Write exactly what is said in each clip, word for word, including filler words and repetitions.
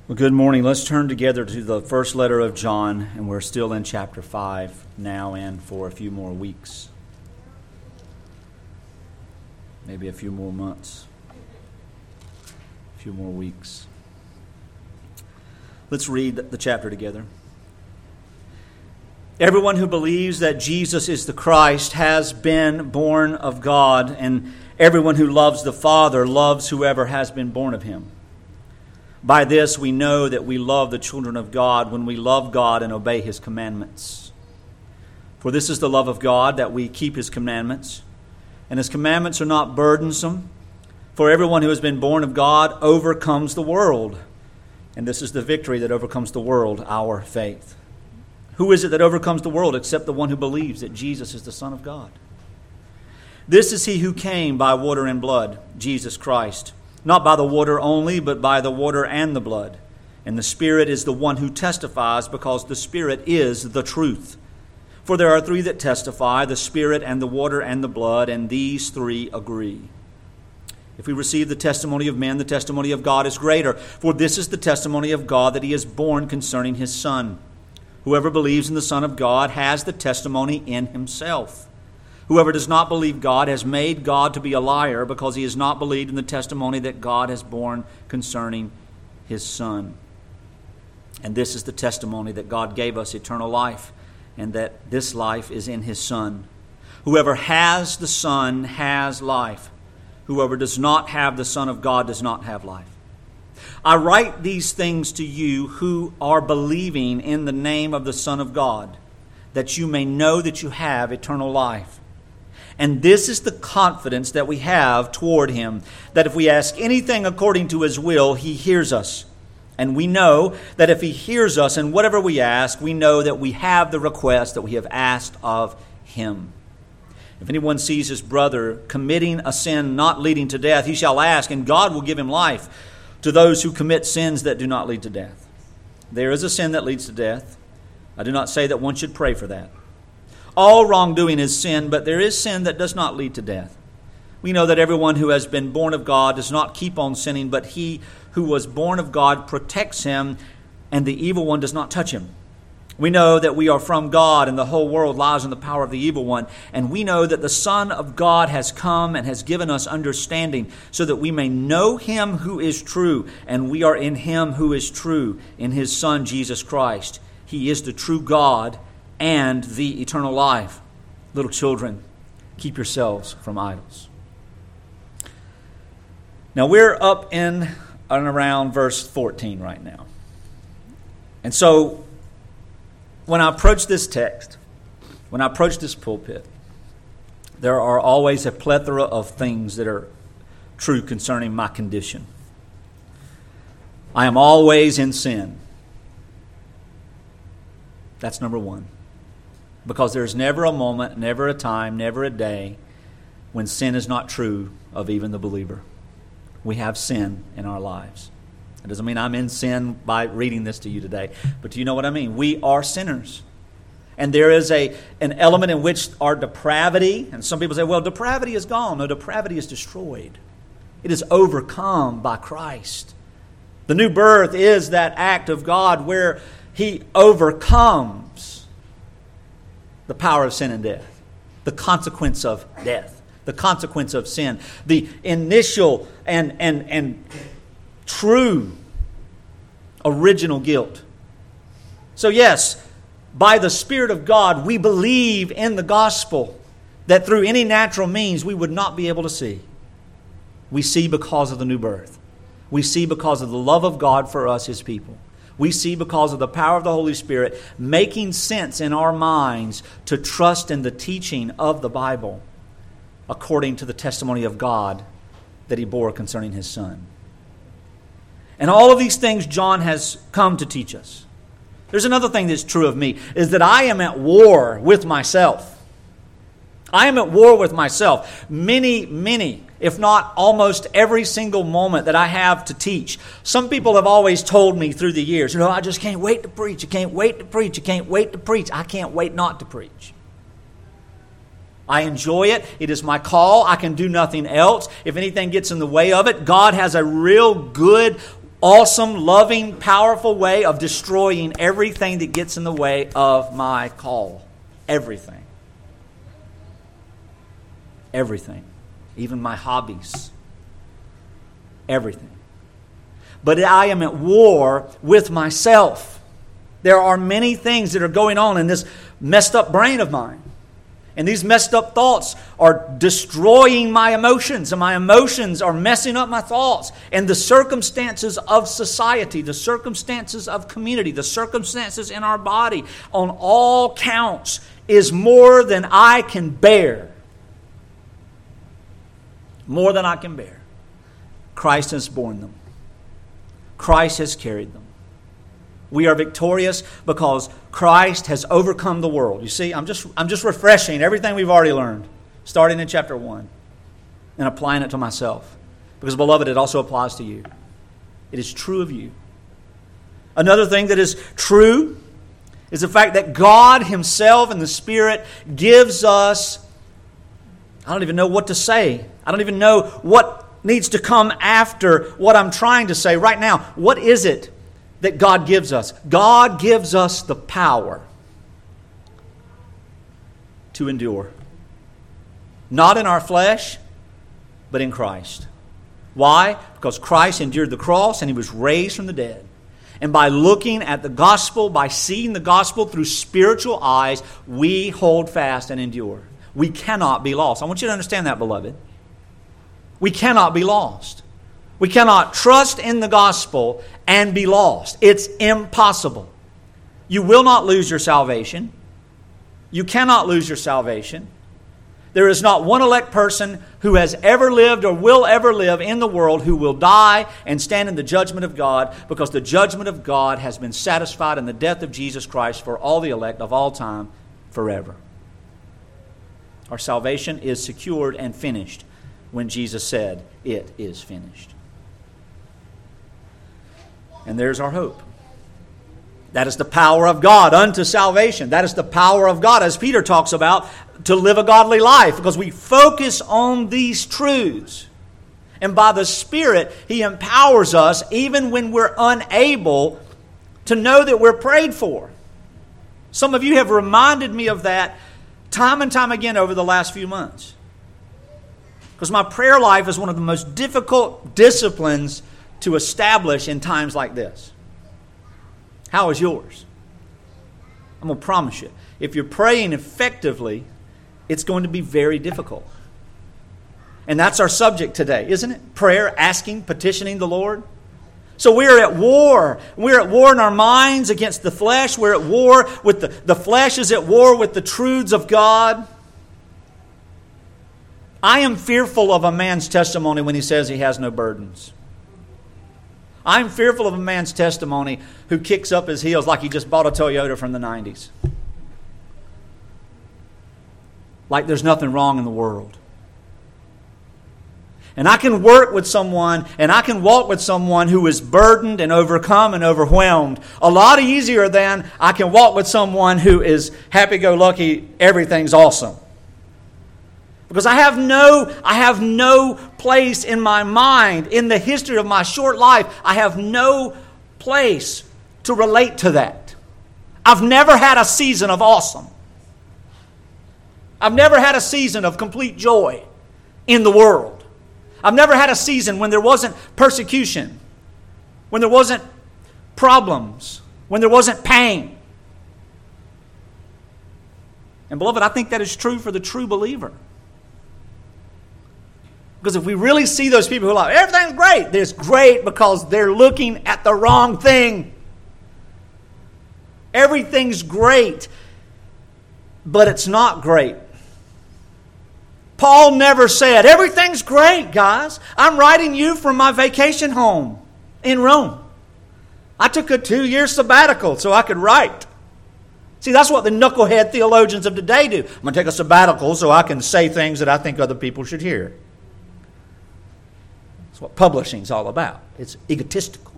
Well, good morning. Let's turn together to the first letter of John, and we're still in chapter five now and for a few more weeks. Maybe a few more months. A few more weeks. Let's read the chapter together. Everyone who believes that Jesus is the Christ has been born of God, and everyone who loves the Father loves whoever has been born of him. By this we know that we love the children of God when we love God and obey His commandments. For this is the love of God, that we keep His commandments. And His commandments are not burdensome. For everyone who has been born of God overcomes the world. And this is the victory that overcomes the world, our faith. Who is it that overcomes the world except the one who believes that Jesus is the Son of God? This is He who came by water and blood, Jesus Christ. Not by the water only, but by the water and the blood. And the Spirit is the one who testifies, because the Spirit is the truth. For there are three that testify, the Spirit and the water and the blood, and these three agree. If we receive the testimony of men, the testimony of God is greater. For this is the testimony of God, that He is born concerning His Son. Whoever believes in the Son of God has the testimony in himself. Whoever does not believe God has made God to be a liar, because he has not believed in the testimony that God has borne concerning His Son. And this is the testimony, that God gave us eternal life, and that this life is in His Son. Whoever has the Son has life. Whoever does not have the Son of God does not have life. I write these things to you who are believing in the name of the Son of God, that you may know that you have eternal life. And this is the confidence that we have toward Him, that if we ask anything according to His will, He hears us. And we know that if He hears us in whatever we ask, we know that we have the request that we have asked of Him. If anyone sees his brother committing a sin not leading to death, he shall ask, and God will give him life. To those who commit sins that do not lead to death. There is a sin that leads to death. I do not say that one should pray for that. All wrongdoing is sin, but there is sin that does not lead to death. We know that everyone who has been born of God does not keep on sinning, but he who was born of God protects him, and the evil one does not touch him. We know that we are from God, and the whole world lies in the power of the evil one. And we know that the Son of God has come and has given us understanding, so that we may know Him who is true, and we are in Him who is true, in His Son Jesus Christ. He is the true God and the eternal life. Little children, keep yourselves from idols. Now we're up in and around verse fourteen right now. And so when I approach this text, when I approach this pulpit, there are always a plethora of things that are true concerning my condition. I am always in sin. That's number one. Because there's never a moment, never a time, never a day when sin is not true of even the believer. We have sin in our lives. It doesn't mean I'm in sin by reading this to you today, but do you know what I mean? We are sinners. And there is a an element in which our depravity, and some people say, well, depravity is gone. No, depravity is destroyed. It is overcome by Christ. The new birth is that act of God where He overcomes the power of sin and death, the consequence of death, the consequence of sin, the initial and and and true original guilt. So yes, by the Spirit of God, we believe in the gospel that through any natural means we would not be able to see. We see because of the new birth. We see because of the love of God for us, His people. We see because of the power of the Holy Spirit making sense in our minds to trust in the teaching of the Bible according to the testimony of God that He bore concerning His Son. And all of these things John has come to teach us. There's another thing that's true of me, is that I am at war with myself. I am at war with myself. Many, many, if not almost every single moment that I have to teach. Some people have always told me through the years, you know, I just can't wait to preach. I can't wait to preach. I can't wait to preach. I can't wait not to preach. I enjoy it. It is my call. I can do nothing else. If anything gets in the way of it, God has a real good awesome, loving, powerful way of destroying everything that gets in the way of my call. Everything. Everything. Even my hobbies. Everything. But I am at war with myself. There are many things that are going on in this messed up brain of mine. And these messed up thoughts are destroying my emotions, and my emotions are messing up my thoughts. And the circumstances of society, the circumstances of community, the circumstances in our body, on all counts, is more than I can bear. More than I can bear. Christ has borne them. Christ has carried them. We are victorious because Christ has overcome the world. You see, I'm just, I'm just refreshing everything we've already learned, starting in chapter one, and applying it to myself. Because, beloved, it also applies to you. It is true of you. Another thing that is true is the fact that God Himself and the Spirit gives us, I don't even know what to say. I don't even know what needs to come after what I'm trying to say right now. What is it that God gives us? God gives us the power to endure. Not in our flesh, but in Christ. Why? Because Christ endured the cross and He was raised from the dead. And by looking at the gospel, by seeing the gospel through spiritual eyes, we hold fast and endure. We cannot be lost. I want you to understand that, beloved. We cannot be lost. We cannot trust in the gospel and be lost. It's impossible. You will not lose your salvation. You cannot lose your salvation. There is not one elect person who has ever lived or will ever live in the world who will die and stand in the judgment of God, because the judgment of God has been satisfied in the death of Jesus Christ for all the elect of all time forever. Our salvation is secured and finished when Jesus said, "It is finished." And there's our hope. That is the power of God unto salvation. That is the power of God, as Peter talks about, to live a godly life, because we focus on these truths. And by the Spirit, He empowers us even when we're unable to know that we're prayed for. Some of you have reminded me of that time and time again over the last few months. Because my prayer life is one of the most difficult disciplines to establish in times like this. How is yours? I'm going to promise you, if you're praying effectively, it's going to be very difficult. And that's our subject today, isn't it? Prayer, asking, petitioning the Lord. So we're at war. We're at war in our minds against the flesh. We're at war with the, the flesh is at war with the truths of God. I am fearful of a man's testimony when he says he has no burdens. I'm fearful of a man's testimony who kicks up his heels like he just bought a Toyota from the nineties. Like there's nothing wrong in the world. And I can work with someone and I can walk with someone who is burdened and overcome and overwhelmed a lot easier than I can walk with someone who is happy-go-lucky, everything's awesome. Because I have no, I have no place in my mind, in the history of my short life, I have no place to relate to that. I've never had a season of awesome. I've never had a season of complete joy in the world. I've never had a season when there wasn't persecution, when there wasn't problems, when there wasn't pain. And beloved, I think that is true for the true believer. Because if we really see those people who are like, everything's great, it's great because they're looking at the wrong thing. Everything's great, but it's not great. Paul never said, everything's great, guys. I'm writing you from my vacation home in Rome. I took a two-year sabbatical so I could write. See, that's what the knucklehead theologians of today do. I'm going to take a sabbatical so I can say things that I think other people should hear. That's what publishing's all about. It's egotistical.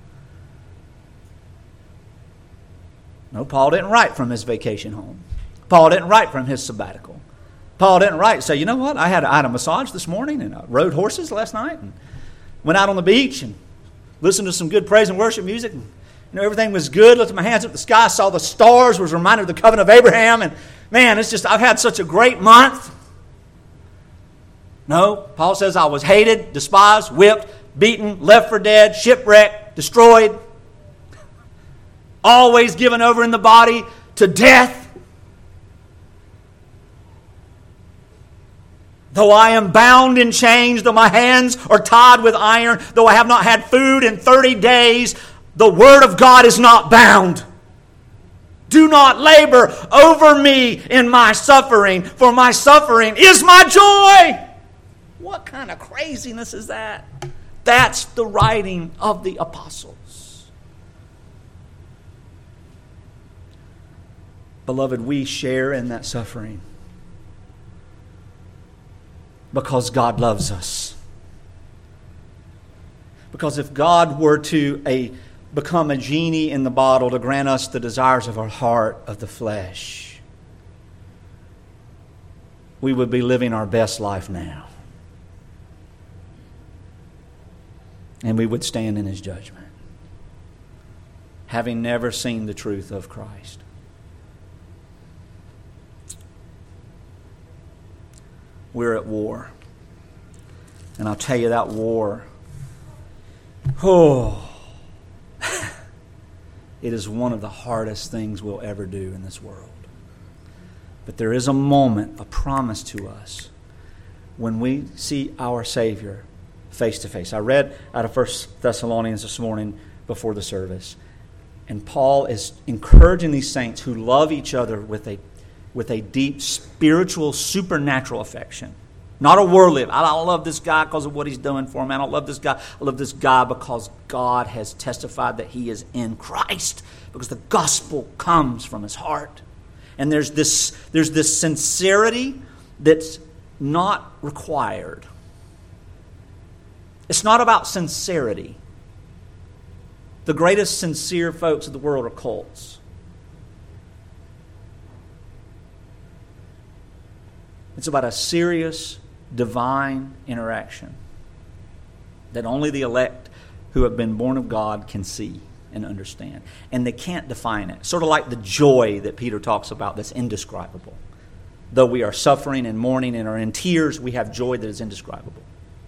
No, Paul didn't write from his vacation home. Paul didn't write from his sabbatical. Paul didn't write and say, you know what, I had, I had a massage this morning and I rode horses last night and went out on the beach and listened to some good praise and worship music. And, you know, everything was good. Lifted my hands up to the sky, saw the stars, was reminded of the covenant of Abraham. And man, it's just, I've had such a great month. No, Paul says I was hated, despised, whipped, beaten, left for dead, shipwrecked, destroyed. Always given over in the body to death. Though I am bound in chains, though my hands are tied with iron, though I have not had food in thirty days, the Word of God is not bound. Do not labor over me in my suffering, for my suffering is my joy. What kind of craziness is that? That's the writing of the apostles. Beloved, we share in that suffering because God loves us. Because if God were to a, become a genie in the bottle to grant us the desires of our heart, of the flesh, we would be living our best life now. And we would stand in His judgment, having never seen the truth of Christ. We're at war. And I'll tell you, that war, oh, it is one of the hardest things we'll ever do in this world. But there is a moment, a promise to us, when we see our Savior face to face. I read out of First Thessalonians this morning before the service. And Paul is encouraging these saints who love each other with a with a deep spiritual, supernatural affection. Not a worldly. I don't love this guy because of what he's doing for me. I don't love this guy. I love this guy because God has testified that he is in Christ. Because the gospel comes from his heart. And there's this, there's this sincerity that's not required. It's not about sincerity. The greatest sincere folks of the world are cults. It's about a serious, divine interaction that only the elect who have been born of God can see and understand. And they can't define it. Sort of like the joy that Peter talks about that's indescribable. Though we are suffering and mourning and are in tears, we have joy that is indescribable.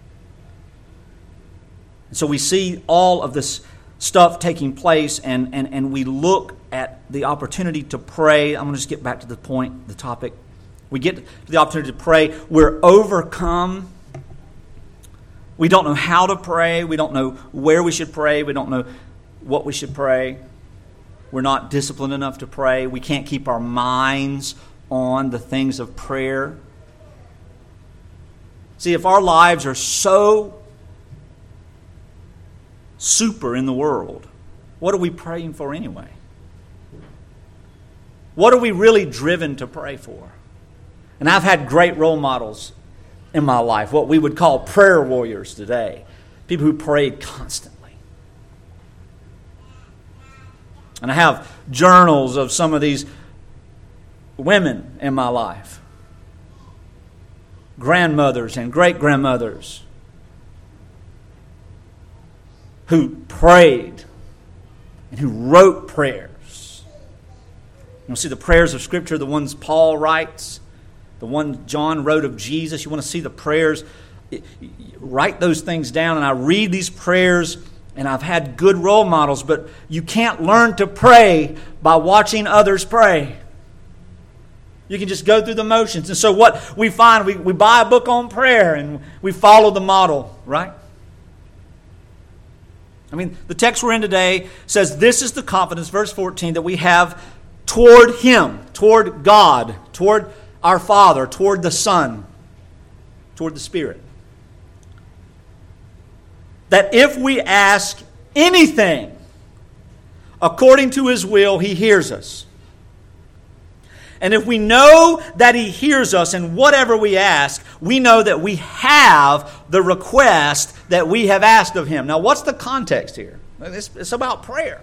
And so we see all of this stuff taking place, and, and, and we look at the opportunity to pray. I'm going to just get back to the point, the topic. We get to the opportunity to pray. We're overcome. We don't know how to pray. We don't know where we should pray. We don't know what we should pray. We're not disciplined enough to pray. We can't keep our minds on the things of prayer. See, if our lives are so super in the world, what are we praying for anyway? What are we really driven to pray for? And I've had great role models in my life, what we would call prayer warriors today. People who prayed constantly. And I have journals of some of these women in my life. Grandmothers and great-grandmothers who prayed and who wrote prayers. You'll see the prayers of Scripture, the ones Paul writes, the one John wrote of Jesus. You want to see the prayers, write those things down. And I read these prayers, and I've had good role models, but you can't learn to pray by watching others pray. You can just go through the motions. And so what we find, we, we buy a book on prayer, and we follow the model, right? I mean, the text we're in today says this is the confidence, verse fourteen, that we have toward Him, toward God, toward our Father, toward the Son, toward the Spirit. That if we ask anything according to His will, He hears us. And if we know that He hears us in whatever we ask, we know that we have the request that we have asked of Him. Now, what's the context here? It's, it's about prayer.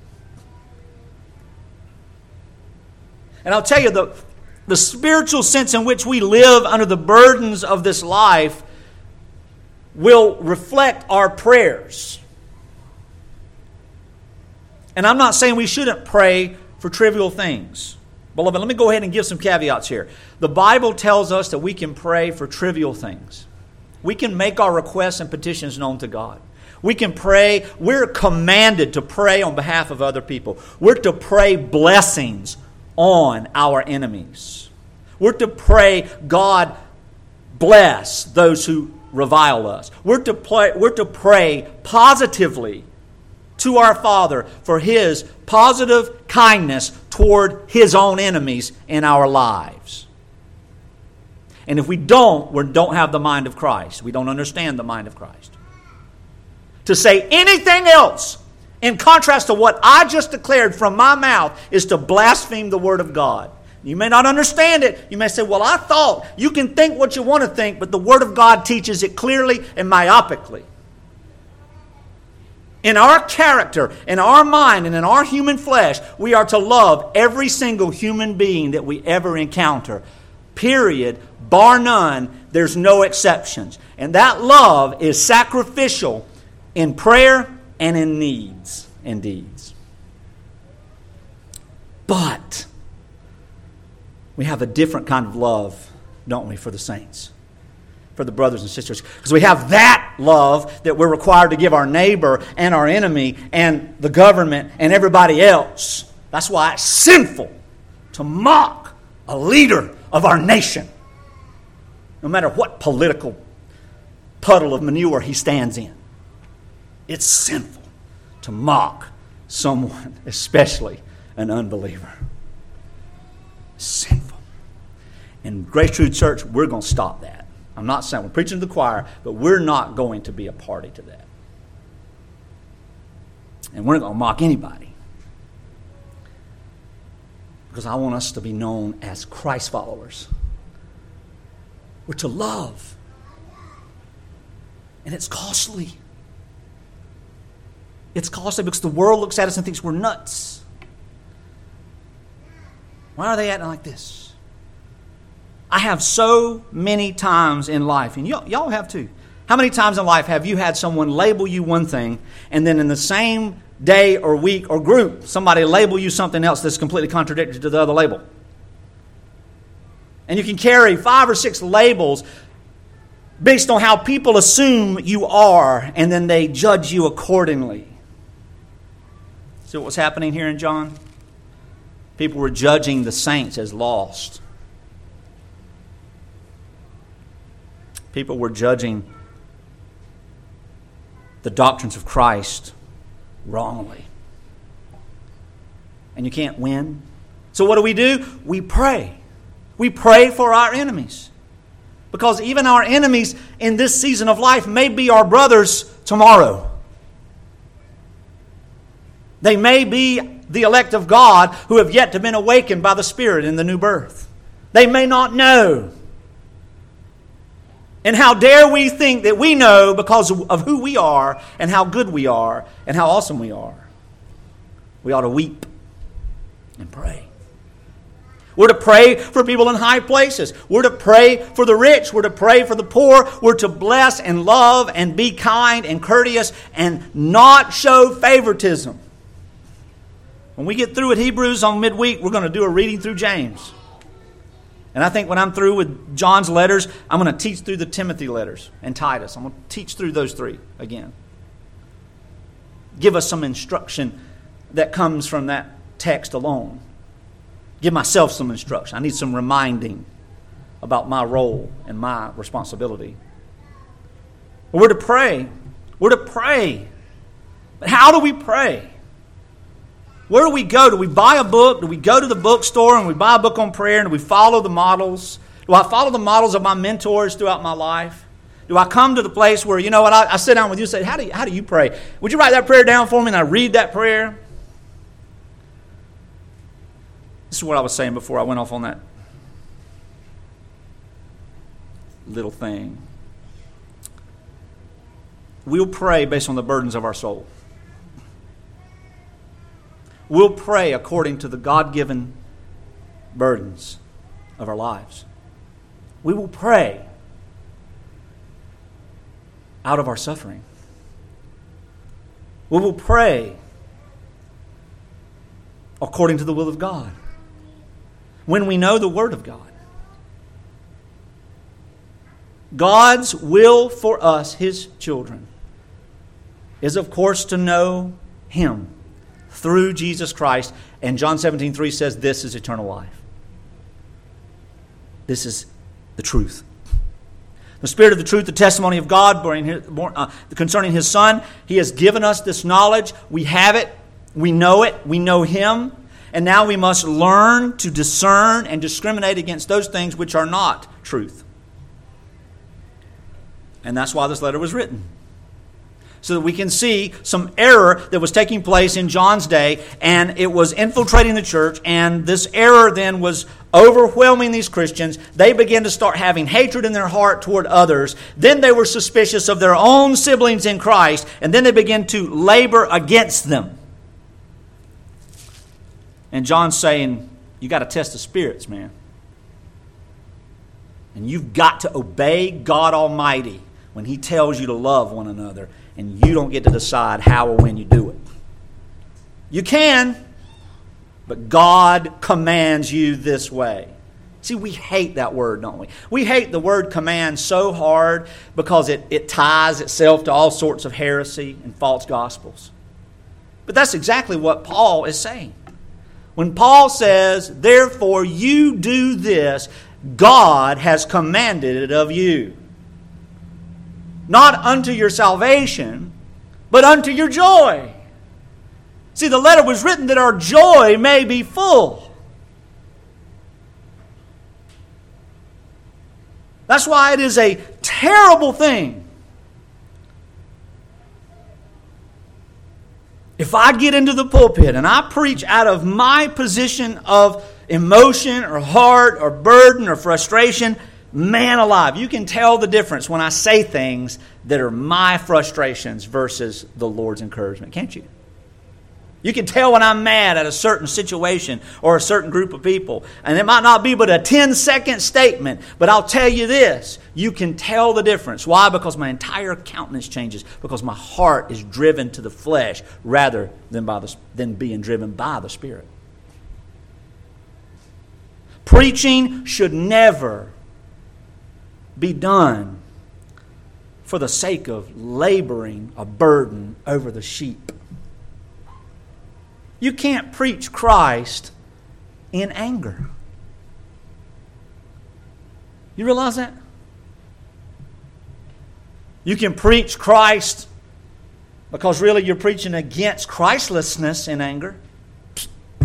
And I'll tell you, the, the spiritual sense in which we live under the burdens of this life will reflect our prayers. And I'm not saying we shouldn't pray for trivial things. Beloved, let me go ahead and give some caveats here. The Bible tells us that we can pray for trivial things. We can make our requests and petitions known to God. We can pray. We're commanded to pray on behalf of other people. We're to pray blessings on our enemies. We're to pray, God bless those who revile us. We're to pray, we're to pray positively to our Father for His positive kindness toward His own enemies in our lives. And if we don't, we don't have the mind of Christ. We don't understand the mind of Christ. To say anything else in contrast to what I just declared from my mouth is to blaspheme the Word of God. You may not understand it. You may say, well, I thought. You can think what you want to think, but the Word of God teaches it clearly and myopically. In our character, in our mind, and in our human flesh, we are to love every single human being that we ever encounter. Period. Bar none. There's no exceptions. And that love is sacrificial in prayer and in needs and deeds. But we have a different kind of love, don't we, for the saints, for the brothers and sisters. Because we have that love that we're required to give our neighbor and our enemy and the government and everybody else. That's why it's sinful to mock a leader of our nation, no matter what political puddle of manure he stands in. It's sinful to mock someone, especially an unbeliever. Sinful. In Grace Truth Church, we're going to stop that. I'm not saying we're preaching to the choir, but we're not going to be a party to that. And we're not going to mock anybody. Because I want us to be known as Christ followers. We're to love. And it's costly. It's costly because the world looks at us and thinks we're nuts. Why are they acting like this? I have so many times in life, and y'all, y'all have too. How many times in life have you had someone label you one thing, and then in the same day or week or group, somebody label you something else that's completely contradictory to the other label? And you can carry five or six labels based on how people assume you are, and then they judge you accordingly. See what was happening here in John? People were judging the saints as lost. People were judging the doctrines of Christ wrongly. And you can't win. So what do we do? We pray. We pray for our enemies. Because even our enemies in this season of life may be our brothers tomorrow. They may be the elect of God who have yet to been awakened by the Spirit in the new birth. They may not know. And how dare we think that we know because of who we are and how good we are and how awesome we are. We ought to weep and pray. We're to pray for people in high places. We're to pray for the rich. We're to pray for the poor. We're to bless and love and be kind and courteous and not show favoritism. When we get through with Hebrews on midweek, we're going to do a reading through James. And I think when I'm through with John's letters, I'm going to teach through the Timothy letters and Titus. I'm going to teach through those three again. Give us some instruction that comes from that text alone. Give myself some instruction. I need some reminding about my role and my responsibility. We're to pray. We're to pray. But how do we pray? Where do we go? Do we buy a book? Do we go to the bookstore and we buy a book on prayer and do we follow the models? Do I follow the models of my mentors throughout my life? Do I come to the place where, you know what, I, I sit down with you and say, how do you, how do you pray? Would you write that prayer down for me and I read that prayer? This is what I was saying before I went off on that little thing. We'll pray based on the burdens of our soul. We'll pray according to the God-given burdens of our lives. We will pray out of our suffering. We will pray according to the will of God. When we know the Word of God. God's will for us, His children, is of course to know Him through Jesus Christ. And John seventeen three says this is eternal life. This is the truth. The Spirit of the truth, the testimony of God concerning His Son. He has given us this knowledge. We have it. We know it. We know Him. And now we must learn to discern and discriminate against those things which are not truth. And that's why this letter was written. So that we can see some error that was taking place in John's day, and it was infiltrating the church, and this error then was overwhelming these Christians. They began to start having hatred in their heart toward others. Then they were suspicious of their own siblings in Christ, and then they began to labor against them. And John's saying, you got to test the spirits, man. And you've got to obey God Almighty when He tells you to love one another. And you don't get to decide how or when you do it. You can, but God commands you this way. See, we hate that word, don't we? We hate the word command so hard because it, it ties itself to all sorts of heresy and false gospels. But that's exactly what Paul is saying. When Paul says, therefore you do this, God has commanded it of you. Not unto your salvation, but unto your joy. See, the letter was written that our joy may be full. That's why it is a terrible thing if I get into the pulpit and I preach out of my position of emotion or heart or burden or frustration. Man alive, you can tell the difference when I say things that are my frustrations versus the Lord's encouragement, can't you? You can tell when I'm mad at a certain situation or a certain group of people. And it might not be but a ten-second statement, but I'll tell you this. You can tell the difference. Why? Because my entire countenance changes. Because my heart is driven to the flesh rather than, by the, than being driven by the Spirit. Preaching should never be done for the sake of laboring a burden over the sheep. You can't preach Christ in anger. You realize that? You can preach Christ because really you're preaching against Christlessness in anger. I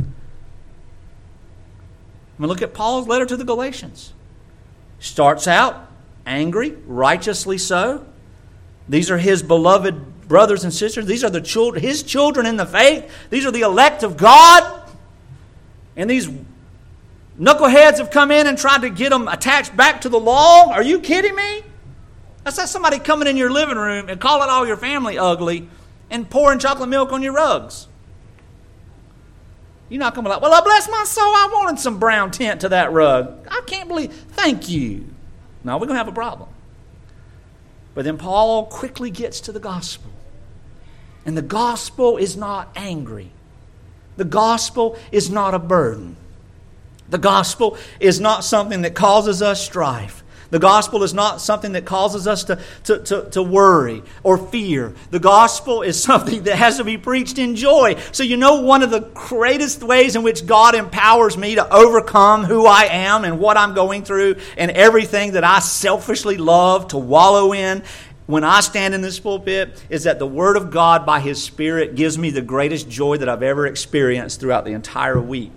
mean, look at Paul's letter to the Galatians. Starts out angry, righteously so. These are his beloved brothers and sisters. These are the children, his children in the faith. These are the elect of God. And these knuckleheads have come in and tried to get them attached back to the law. Are you kidding me? That's like somebody coming in your living room and calling all your family ugly and pouring chocolate milk on your rugs. You're not going to be like, well, I bless my soul, I wanted some brown tint to that rug. I can't believe, thank you. No, we're going to have a problem. But then Paul quickly gets to the gospel. And the gospel is not angry. The gospel is not a burden. The gospel is not something that causes us strife. The gospel is not something that causes us to, to, to, to worry or fear. The gospel is something that has to be preached in joy. So you know one of the greatest ways in which God empowers me to overcome who I am and what I'm going through and everything that I selfishly love to wallow in when I stand in this pulpit is that the Word of God by His Spirit gives me the greatest joy that I've ever experienced throughout the entire week.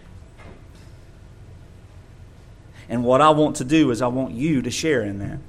And what I want to do is I want you to share in that.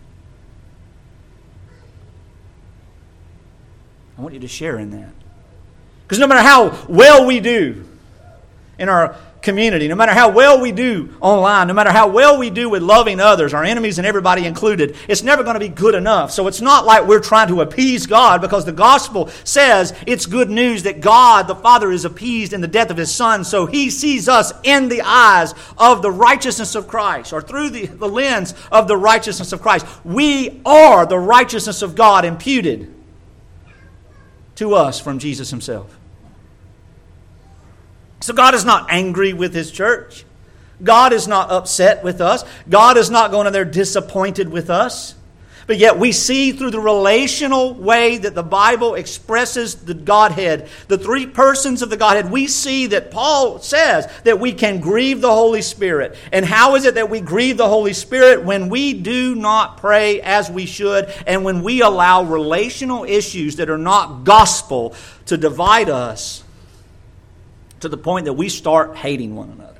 I want you to share in that. Because no matter how well we do in our community, no matter how well we do online, no matter how well we do with loving others, our enemies and everybody included, it's never going to be good enough. So it's not like we're trying to appease God, because the gospel says it's good news that God the Father is appeased in the death of His Son, so He sees us in the eyes of the righteousness of Christ, or through the, the lens of the righteousness of Christ. We are the righteousness of God imputed to us from Jesus Himself. So God is not angry with His church. God is not upset with us. God is not going in there disappointed with us. But yet we see through the relational way that the Bible expresses the Godhead, the three persons of the Godhead, we see that Paul says that we can grieve the Holy Spirit. And how is it that we grieve the Holy Spirit? When we do not pray as we should, and when we allow relational issues that are not gospel to divide us to the point that we start hating one another.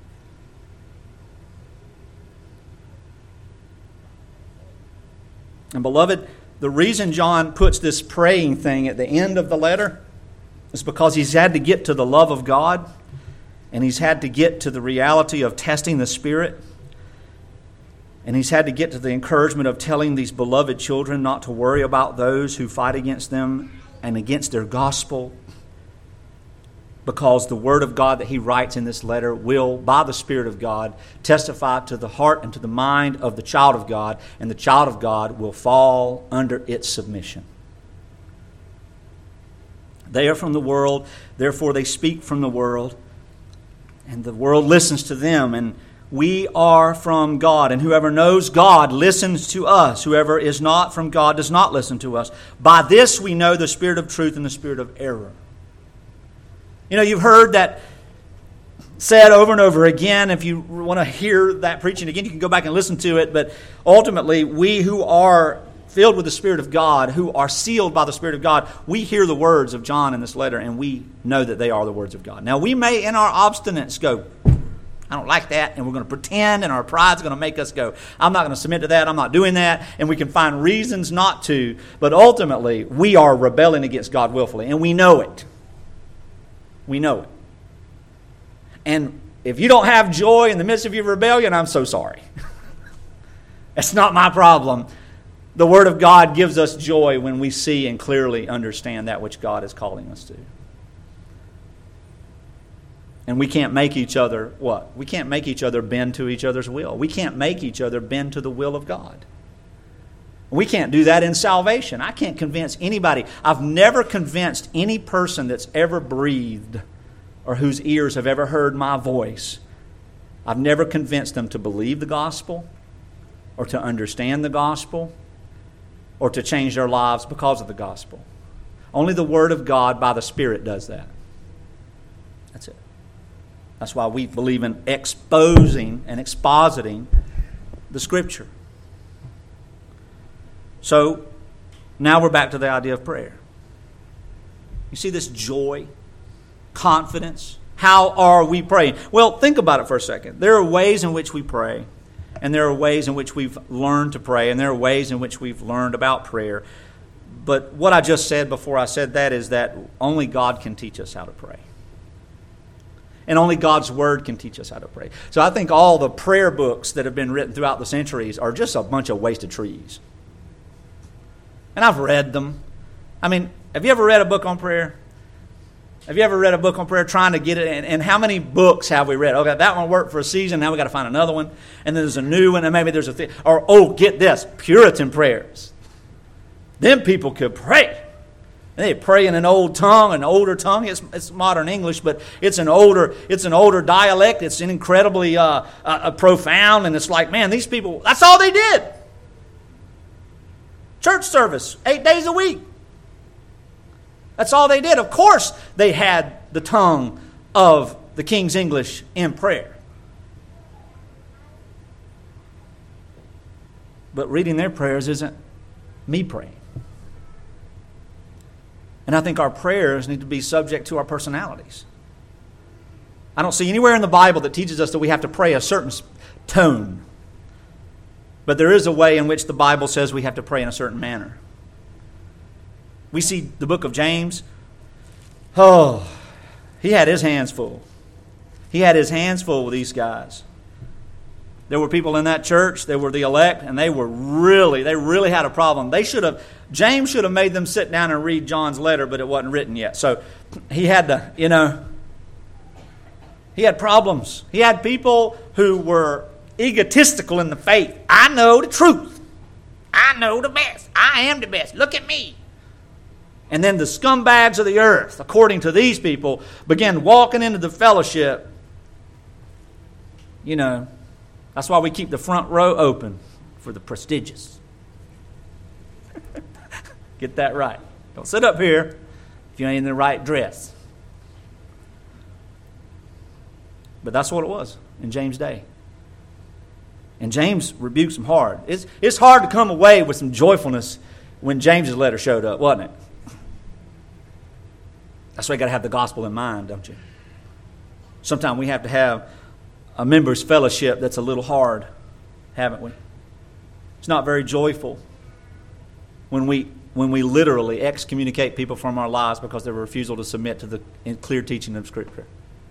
And beloved, the reason John puts this praying thing at the end of the letter is because he's had to get to the love of God, and he's had to get to the reality of testing the Spirit, and he's had to get to the encouragement of telling these beloved children not to worry about those who fight against them and against their gospel, because the Word of God that he writes in this letter will, by the Spirit of God, testify to the heart and to the mind of the child of God, and the child of God will fall under its submission. They are from the world, therefore they speak from the world, and the world listens to them, and we are from God, and whoever knows God listens to us. Whoever is not from God does not listen to us. By this we know the spirit of truth and the spirit of error. You know, you've heard that said over and over again. If you want to hear that preaching again, you can go back and listen to it. But ultimately, we who are filled with the Spirit of God, who are sealed by the Spirit of God, we hear the words of John in this letter, and we know that they are the words of God. Now, we may, in our obstinance, go, I don't like that, and we're going to pretend, and our pride's going to make us go, I'm not going to submit to that, I'm not doing that, and we can find reasons not to. But ultimately, we are rebelling against God willfully, and we know it. We know it. And if you don't have joy in the midst of your rebellion, I'm so sorry. That's not my problem. The Word of God gives us joy when we see and clearly understand that which God is calling us to. And we can't make each other what? We can't make each other bend to each other's will. We can't make each other bend to the will of God. We can't do that in salvation. I can't convince anybody. I've never convinced any person that's ever breathed or whose ears have ever heard my voice. I've never convinced them to believe the gospel or to understand the gospel or to change their lives because of the gospel. Only the Word of God by the Spirit does that. That's it. That's why we believe in exposing and expositing the Scripture. So, now we're back to the idea of prayer. You see this joy, confidence. How are we praying? Well, think about it for a second. There are ways in which we pray, and there are ways in which we've learned to pray, and there are ways in which we've learned about prayer. But what I just said before I said that is that only God can teach us how to pray. And only God's Word can teach us how to pray. So I think all the prayer books that have been written throughout the centuries are just a bunch of wasted trees. And I've read them. I mean, have you ever read a book on prayer? Have you ever read a book on prayer trying to get it? And, and how many books have we read? Okay, that one worked for a season. Now we got to find another one. And then there's a new one. And maybe there's a thing. Or, oh, get this, Puritan prayers. Then people could pray. And they pray in an old tongue, an older tongue. It's, it's modern English, but it's an older it's an older dialect. It's incredibly uh, uh, profound. And it's like, man, these people, that's all they did. Church service, eight days a week. That's all they did. Of course, they had the tongue of the King's English in prayer. But reading their prayers isn't me praying. And I think our prayers need to be subject to our personalities. I don't see anywhere in the Bible that teaches us that we have to pray a certain tone. But there is a way in which the Bible says we have to pray in a certain manner. We see the book of James. Oh, he had his hands full. He had his hands full with these guys. There were people in that church, they were the elect, and they were really, they really had a problem. They should have, James should have made them sit down and read John's letter, but it wasn't written yet. So he had to, you know, he had problems. He had people who were egotistical in the faith. I know the truth. I know the best. I am the best. Look at me. And then the scumbags of the earth, according to these people, began walking into the fellowship. You know, that's why we keep the front row open for the prestigious. Get that right. Don't sit up here if you ain't in the right dress. But that's what it was in James' day. And James rebukes them hard. It's, it's hard to come away with some joyfulness when James's letter showed up, wasn't it? That's why you got to have the gospel in mind, don't you? Sometimes we have to have a members' fellowship that's a little hard, haven't we? It's not very joyful when we when we literally excommunicate people from our lives because of their refusal to submit to the clear teaching of Scripture.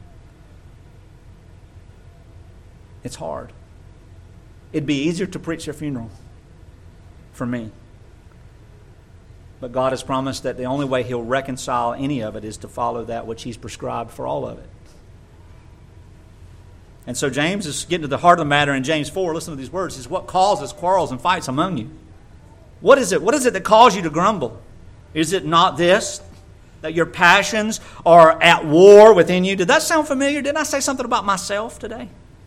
It's hard. It'd be easier to preach their funeral for me. But God has promised that the only way He'll reconcile any of it is to follow that which He's prescribed for all of it. And so James is getting to the heart of the matter in James four. Listen to these words. He says, what causes quarrels and fights among you? What is it? What is it that causes you to grumble? Is it not this? That your passions are at war within you? Did that sound familiar? Didn't I say something about myself today?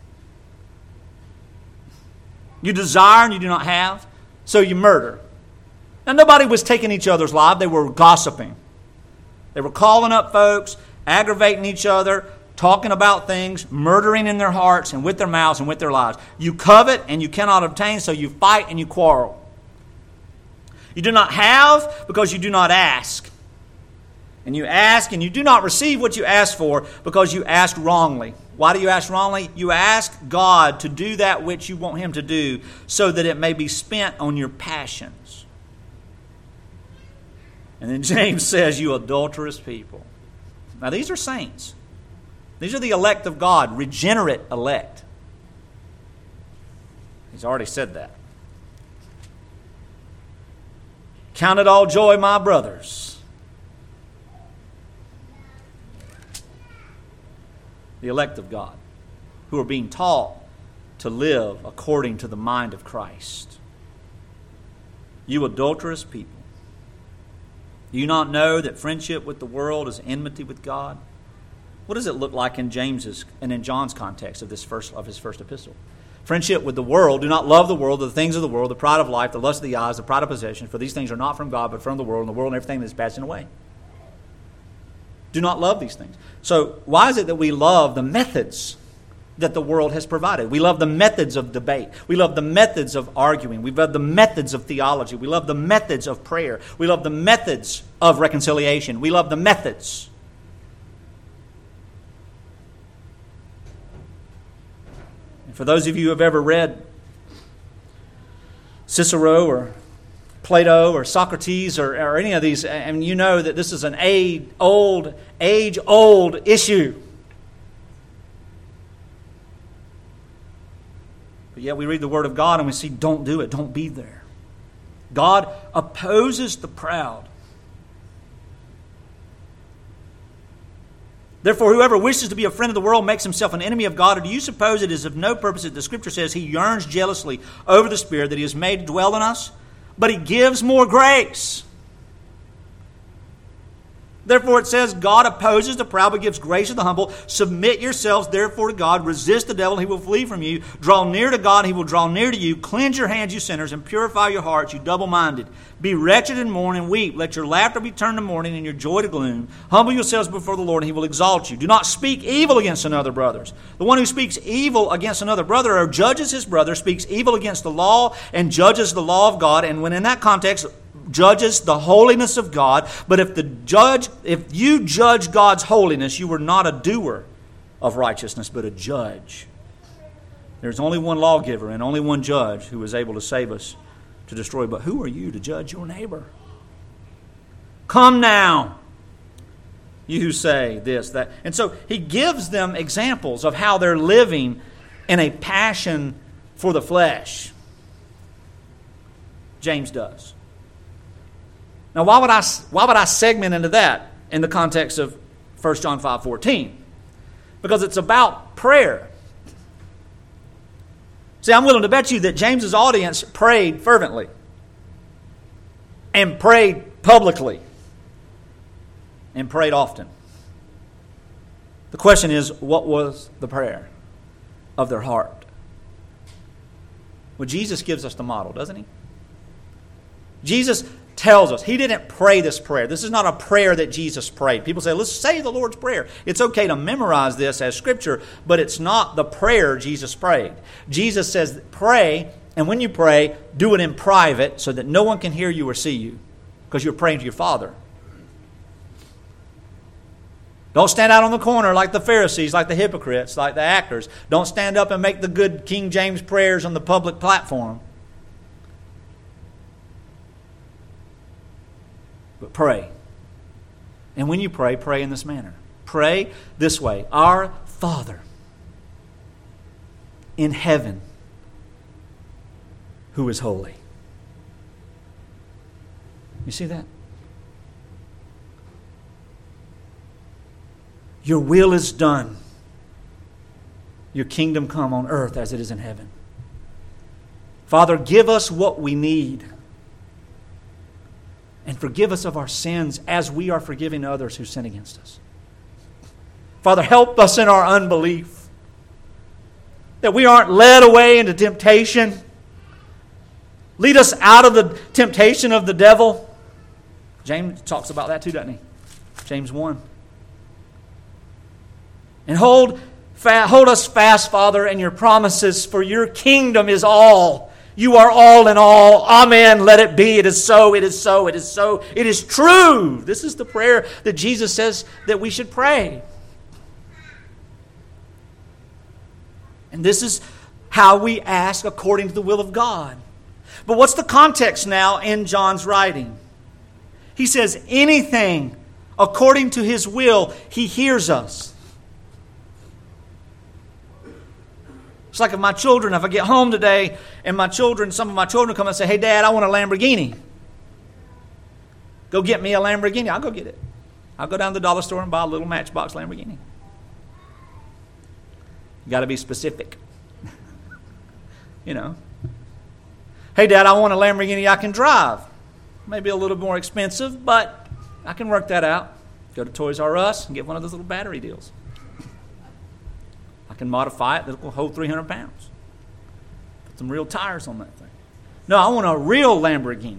You desire and you do not have, so you murder. Now, nobody was taking each other's life. They were gossiping. They were calling up folks, aggravating each other, talking about things, murdering in their hearts and with their mouths and with their lives. You covet and you cannot obtain, so you fight and you quarrel. You do not have because you do not ask. And you ask and you do not receive what you ask for because you ask wrongly. Why do you ask wrongly? You ask God to do that which you want Him to do so that it may be spent on your passions. And then James says, you adulterous people. Now these are saints. These are the elect of God, regenerate elect. He's already said that. Count it all joy, my brothers. The elect of God, who are being taught to live according to the mind of Christ. You adulterous people. Do you not know that friendship with the world is enmity with God? What does it look like in James's and in John's context of this first of his first epistle? Friendship with the world. Do not love the world, the things of the world, the pride of life, the lust of the eyes, the pride of possessions, for these things are not from God, but from the world, and the world and everything that is passing away. Do not love these things. So why is it that we love the methods that the world has provided? We love the methods of debate. We love the methods of arguing. We love the methods of theology. We love the methods of prayer. We love the methods of reconciliation. We love the methods. And for those of you who have ever read Cicero or Plato or Socrates or, or any of these, and you know that this is an age old, age old issue. But yet we read the Word of God and we see, don't do it, don't be there. God opposes the proud. Therefore, whoever wishes to be a friend of the world makes himself an enemy of God. Or do you suppose it is of no purpose that the Scripture says He yearns jealously over the Spirit that He has made to dwell in us? But He gives more grace. Therefore it says, God opposes the proud but gives grace to the humble. Submit yourselves therefore to God. Resist the devil, He will flee from you. Draw near to God, He will draw near to you. Cleanse your hands, you sinners, and purify your hearts, you double-minded. Be wretched and mourn and weep. Let your laughter be turned to mourning and your joy to gloom. Humble yourselves before the Lord, and He will exalt you. Do not speak evil against another, brothers. The one who speaks evil against another brother or judges his brother speaks evil against the law and judges the law of God. And when in that context, judges the holiness of God. But if the judge, if you judge God's holiness, you are not a doer of righteousness, but a judge. There's only one lawgiver and only one judge who is able to save us, to destroy. But who are you to judge your neighbor? Come now, you who say this, that. And so he gives them examples of how they're living in a passion for the flesh. James does. Now, why would I why would I segment into that in the context of First John five fourteen? Because it's about prayer. See, I'm willing to bet you that James's audience prayed fervently and prayed publicly. and prayed often. The question is, what was the prayer of their heart? Well, Jesus gives us the model, doesn't He? Jesus tells us. He didn't pray this prayer. This is not a prayer that Jesus prayed. People say, let's say the Lord's Prayer. It's okay to memorize this as Scripture, but it's not the prayer Jesus prayed. Jesus says, pray, and when you pray, do it in private so that no one can hear you or see you, because you're praying to your Father. Don't stand out on the corner like the Pharisees, like the hypocrites, like the actors. Don't stand up and make the good King James prayers on the public platform. But pray. And when you pray, pray in this manner. Pray this way. Our Father in heaven, who is holy. You see that? Your will is done. Your kingdom come on earth as it is in heaven. Father, give us what we need. And forgive us of our sins as we are forgiving others who sin against us. Father, help us in our unbelief. That we aren't led away into temptation. Lead us out of the temptation of the devil. James talks about that too, doesn't he? James one. And hold, fa- hold us fast, Father, in your promises, for your kingdom is all. You are all in all. Amen. Let it be. It is so. It is so. It is so. It is true. This is the prayer that Jesus says that we should pray. And this is how we ask according to the will of God. But what's the context now in John's writing? He says, anything according to His will, He hears us. It's like if my children, if I get home today and my children, some of my children come and say, hey, Dad, I want a Lamborghini. Go get me a Lamborghini. I'll go get it. I'll go down to the dollar store and buy a little Matchbox Lamborghini. You got to be specific. You know. Hey, Dad, I want a Lamborghini I can drive. Maybe a little more expensive, but I can work that out. Go to Toys R Us and get one of those little battery deals. I can modify it. It'll hold three hundred pounds. Put some real tires on that thing. No, I want a real Lamborghini.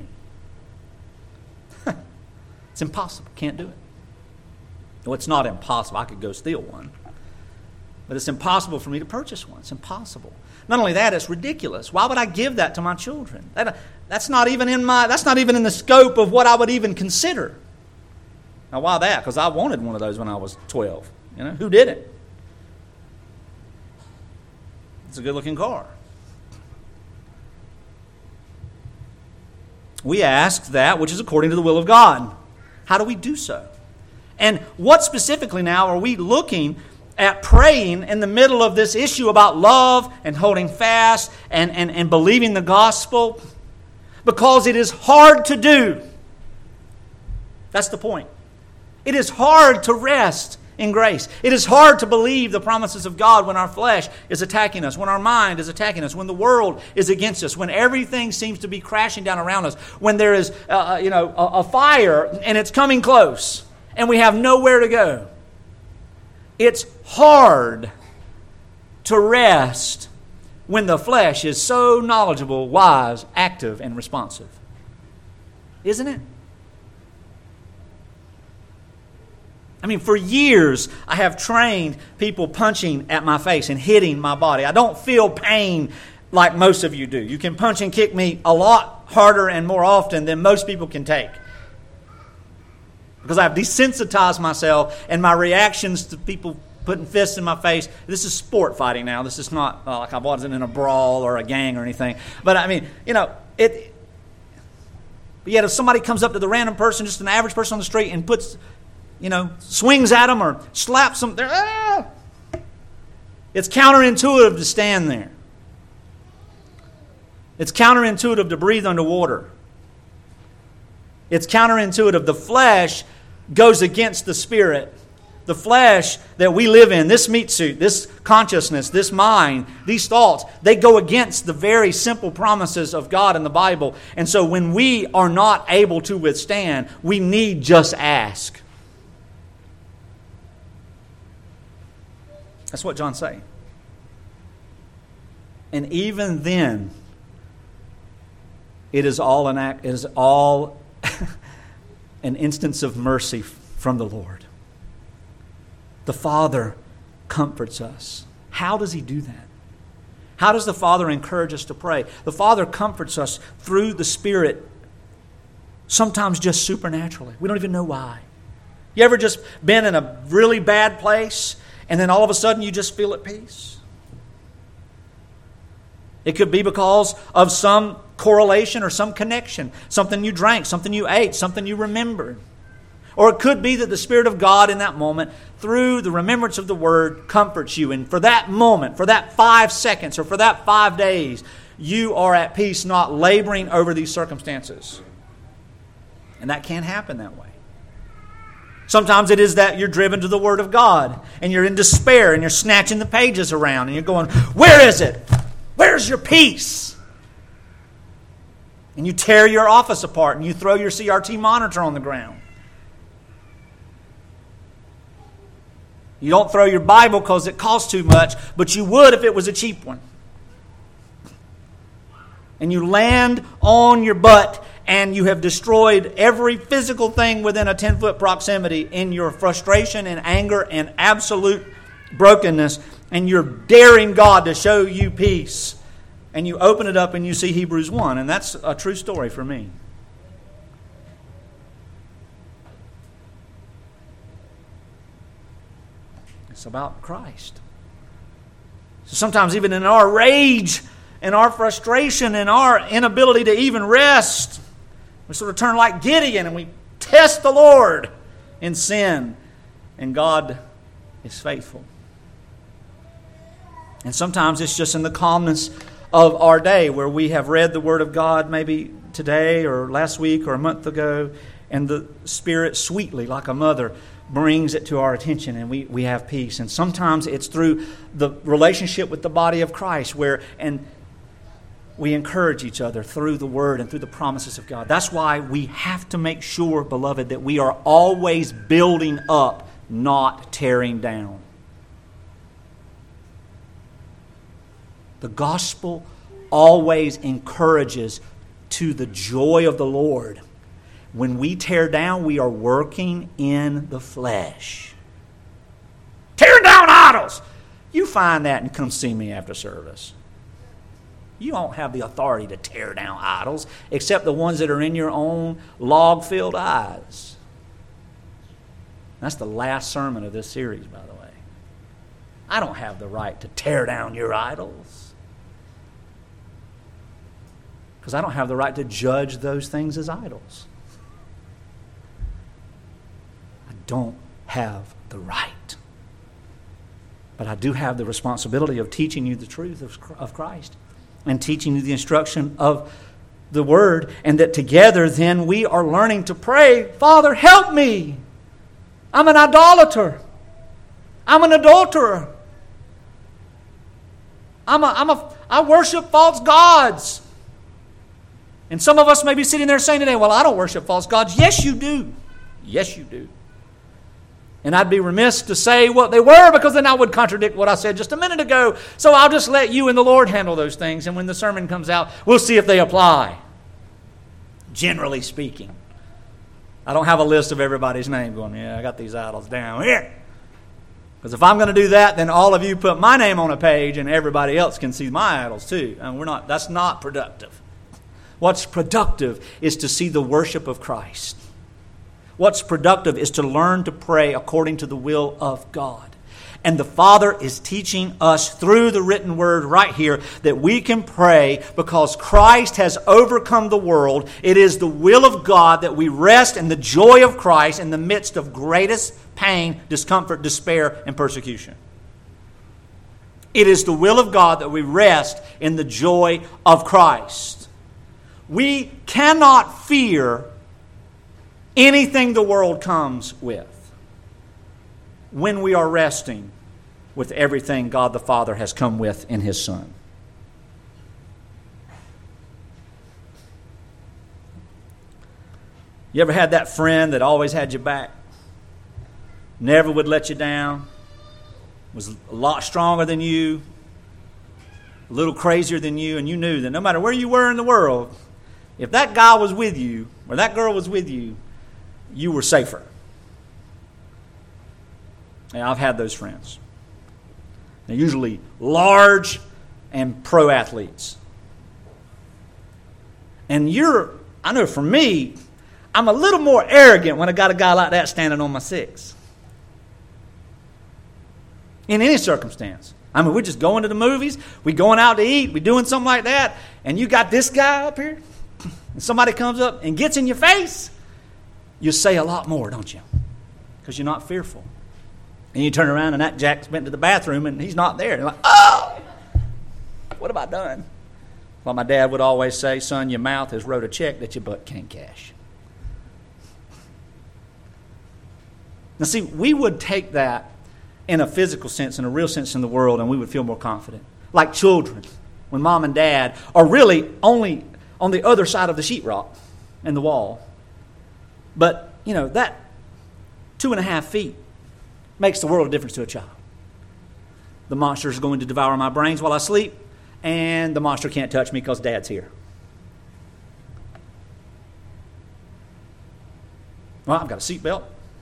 It's impossible. Can't do it. Well, it's not impossible. I could go steal one. But it's impossible for me to purchase one. It's impossible. Not only that, it's ridiculous. Why would I give that to my children? That, that's not even in my. That's not even in the scope of what I would even consider. Now, why that? Because I wanted one of those when I was twelve. You know, who didn't? It's a good-looking car. We ask that which is according to the will of God. How do we do so? And what specifically now are we looking at praying in the middle of this issue about love and holding fast and, and, and believing the gospel? Because it is hard to do. That's the point. It is hard to rest in grace. It is hard to believe the promises of God when our flesh is attacking us, when our mind is attacking us, when the world is against us, when everything seems to be crashing down around us, when there is uh, you know, a, a fire and it's coming close and we have nowhere to go. It's hard to rest when the flesh is so knowledgeable, wise, active, and responsive. Isn't it? I mean, for years, I have trained people punching at my face and hitting my body. I don't feel pain like most of you do. You can punch and kick me a lot harder and more often than most people can take. Because I've desensitized myself and my reactions to people putting fists in my face. This is sport fighting now. This is not uh, like I wasn't in a brawl or a gang or anything. But I mean, you know, it. But yet if somebody comes up to the random person, just an average person on the street, and puts... you know, swings at them or slaps them. Ah! It's counterintuitive to stand there. It's counterintuitive to breathe underwater. It's counterintuitive. The flesh goes against the spirit. The flesh that we live in, this meat suit, this consciousness, this mind, these thoughts, they go against the very simple promises of God in the Bible. And so when we are not able to withstand, we need just ask. That's what John's saying. And even then, it is all an act, it is all an instance of mercy from the Lord. The Father comforts us. How does He do that? How does the Father encourage us to pray? The Father comforts us through the Spirit, sometimes just supernaturally. We don't even know why. You ever just been in a really bad place and then all of a sudden you just feel at peace? It could be because of some correlation or some connection, something you drank, something you ate, something you remembered. Or it could be that the Spirit of God in that moment, through the remembrance of the Word, comforts you. And for that moment, for that five seconds, or for that five days, you are at peace, not laboring over these circumstances. And that can't happen that way. Sometimes it is that you're driven to the Word of God, and you're in despair, and you're snatching the pages around, and you're going, where is it? Where's your peace? And you tear your office apart, and you throw your C R T monitor on the ground. You don't throw your Bible because it costs too much, but you would if it was a cheap one. And you land on your butt, and you have destroyed every physical thing within a ten-foot proximity in your frustration and anger and absolute brokenness, and you're daring God to show you peace. And you open it up and you see Hebrews one, and that's a true story for me. It's about Christ. So sometimes even in our rage, in our frustration, in our inability to even rest, we sort of turn like Gideon and we test the Lord in sin. And God is faithful. And sometimes it's just in the calmness of our day where we have read the Word of God maybe today or last week or a month ago, and the Spirit sweetly, like a mother, brings it to our attention, and we, we have peace. And sometimes it's through the relationship with the body of Christ where and we encourage each other through the Word and through the promises of God. That's why we have to make sure, beloved, that we are always building up, not tearing down. The gospel always encourages to the joy of the Lord. When we tear down, we are working in the flesh. Tear down idols! You find that and come see me after service. You don't have the authority to tear down idols except the ones that are in your own log-filled eyes. That's the last sermon of this series, by the way. I don't have the right to tear down your idols. Because I don't have the right to judge those things as idols. I don't have the right. But I do have the responsibility of teaching you the truth of Christ and teaching you the instruction of the Word, and that together then we are learning to pray, Father, help me. I'm an idolater. I'm an adulterer. I'm a, I'm a, I worship false gods. And some of us may be sitting there saying today, well, I don't worship false gods. Yes, you do. Yes, you do. And I'd be remiss to say what they were, because then I would contradict what I said just a minute ago. So I'll just let you and the Lord handle those things. And when the sermon comes out, we'll see if they apply. Generally speaking. I don't have a list of everybody's name going, yeah, I got these idols down here. Because if I'm going to do that, then all of you put my name on a page and everybody else can see my idols too. And we're not. That's not productive. What's productive is to see the worship of Christ. What's productive is to learn to pray according to the will of God. And the Father is teaching us through the written Word right here that we can pray because Christ has overcome the world. It is the will of God that we rest in the joy of Christ in the midst of greatest pain, discomfort, despair, and persecution. It is the will of God that we rest in the joy of Christ. We cannot fear anything the world comes with when we are resting with everything God the Father has come with in His Son. You ever had that friend that always had your back? Never would let you down? was a lot stronger than you, a little crazier than you, and you knew that no matter where you were in the world, if that guy was with you or that girl was with you, you were safer. And I've had those friends. They're usually large and pro athletes. And you're, I know for me, I'm a little more arrogant when I got a guy like that standing on my six. In any circumstance. I mean, we're just going to the movies, we going out to eat, we doing something like that, and you got this guy up here, and somebody comes up and gets in your face, you say a lot more, don't you? Because you're not fearful. And you turn around and that Jack's been to the bathroom and he's not there. And you're like, oh, what have I done? Well, my dad would always say, son, your mouth has wrote a check that your butt can't cash. Now see, we would take that in a physical sense, in a real sense in the world, and we would feel more confident. Like children, when mom and dad are really only on the other side of the sheetrock and the wall. But, you know, that two and a half feet makes the world of difference to a child. The monster is going to devour my brains while I sleep, and the monster can't touch me because Dad's here. Well, I've got a seatbelt,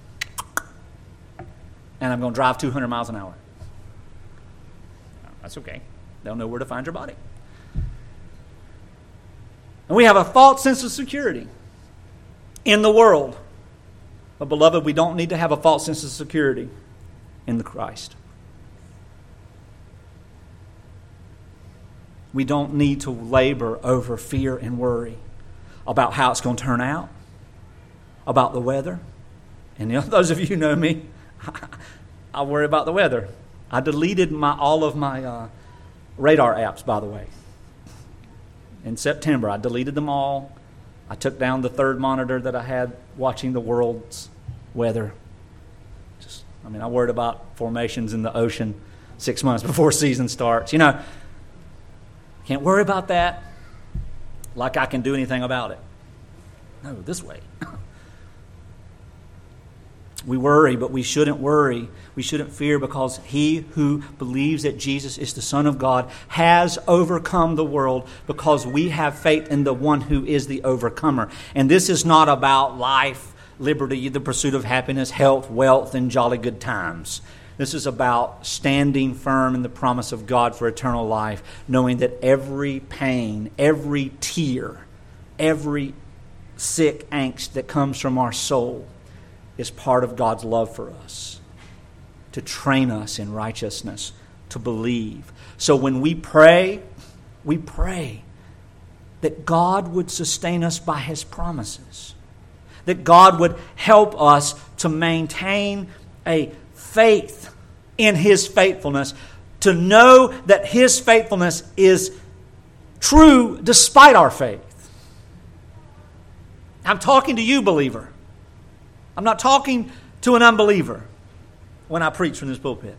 and I'm going to drive two hundred miles an hour. That's okay. They'll know where to find your body. And we have a false sense of security in the world. But beloved, we don't need to have a false sense of security in the Christ. We don't need to labor over fear and worry about how it's going to turn out, about the weather. And you know, those of you who know me, I worry about the weather. I deleted my all of my uh, radar apps, by the way. In September, I deleted them all. I took down the third monitor that I had watching the world's weather. Just, I mean, I worried about formations in the ocean six months before season starts. You know, can't worry about that like I can do anything about it. No, this way. We worry, but we shouldn't worry. We shouldn't fear, because he who believes that Jesus is the Son of God has overcome the world, because we have faith in the one who is the overcomer. And this is not about life, liberty, the pursuit of happiness, health, wealth, and jolly good times. This is about standing firm in the promise of God for eternal life, knowing that every pain, every tear, every sick angst that comes from our soul is part of God's love for us, to train us in righteousness, to believe. So when we pray, we pray that God would sustain us by his promises, that God would help us to maintain a faith in his faithfulness, to know that his faithfulness is true despite our faith. I'm talking to you, believer. I'm not talking to an unbeliever when I preach from this pulpit.